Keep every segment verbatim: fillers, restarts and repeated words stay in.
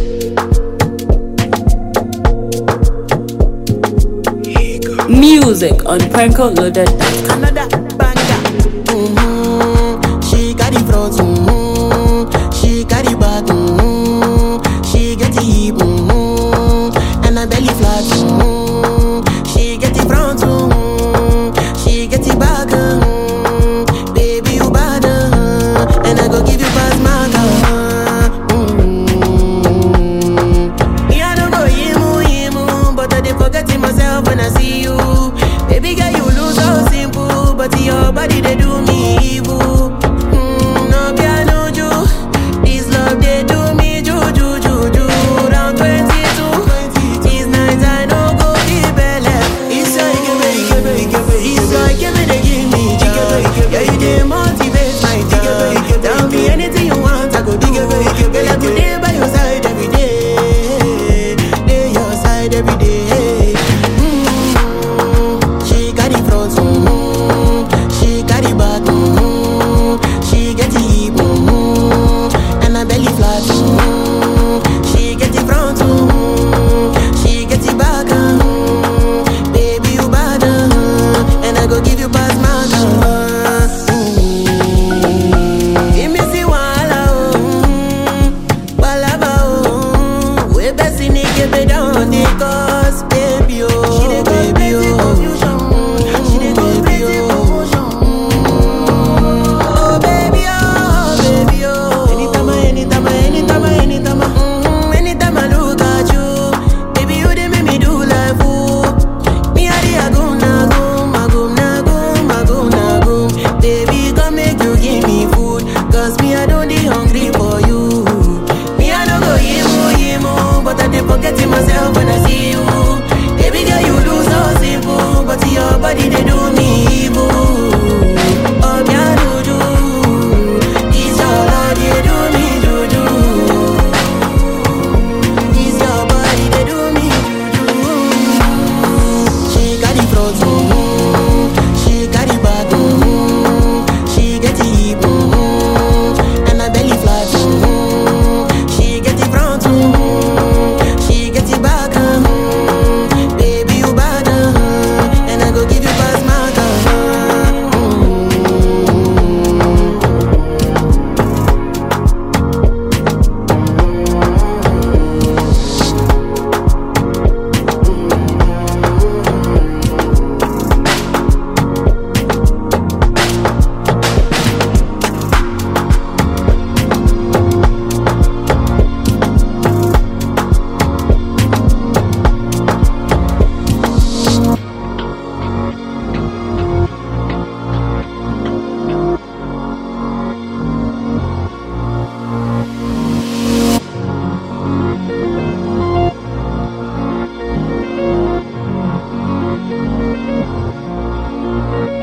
Music on Pranko Loaded dot com. Another banger. Mm-hmm. She got the front, mm-hmm. She got the back, mm-hmm. She get the hip, mm-hmm. And her belly flat, mm-hmm. She get the front, mm-hmm. She get the back, mm-hmm. Baby you bad, uh, and I go give you pass my car. Mm-hmm. Me I don't go yimu yimu, but I dey forget myself when I see you. Baby girl, you look so simple, but your body they do me evil. Mm, no piano ju, this love they do me ju ju ju ju. Round twenty-two, these nights I know go deep belly. It's like give me, give me, give me. It's like give me, they give me, joy. Yeah, you dey motivate my time. Tell me anything you want, I go do. Girl, I go there by your side every day, day your side every day.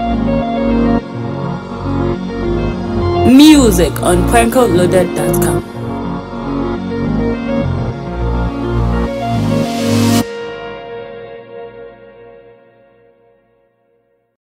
Music on Pranko Loaded dot com.